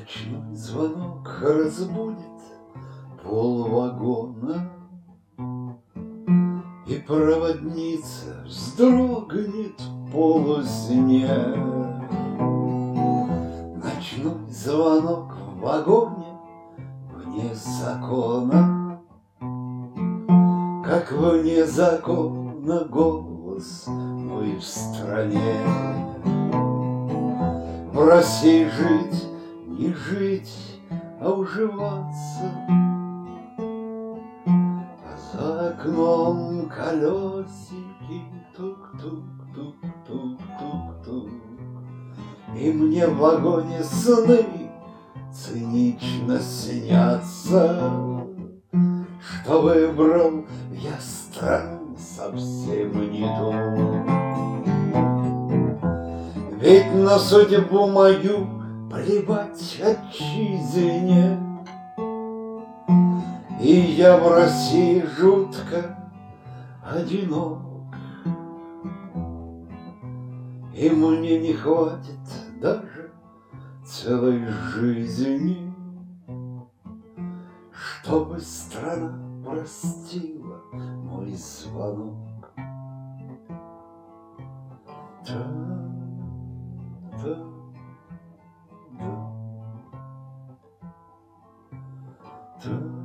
Ночной звонок разбудит полвагона, и проводница вздрогнет в полусне. Ночной звонок в вагоне вне закона, как вне закона голос мой в стране. В России жить, не жить, а уживаться, а за окном колесики тук-тук-тук-тук-тук-тук. И мне в вагоне сны цинично снятся, что выбрал я страну совсем не ту. Ведь на судьбу мою плевать отчизне, и я в России жутко одинок. И мне не хватит даже целой жизни, чтобы страна простила мой звонок. Да.